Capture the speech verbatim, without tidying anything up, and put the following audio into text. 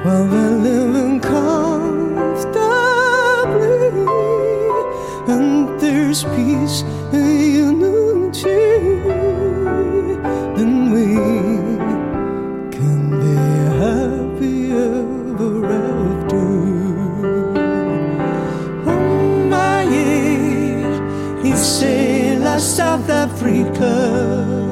while we're living comfortably, and there's peace and unity, then we can be happy ever after. Oh my, yeah, he say la South Africa.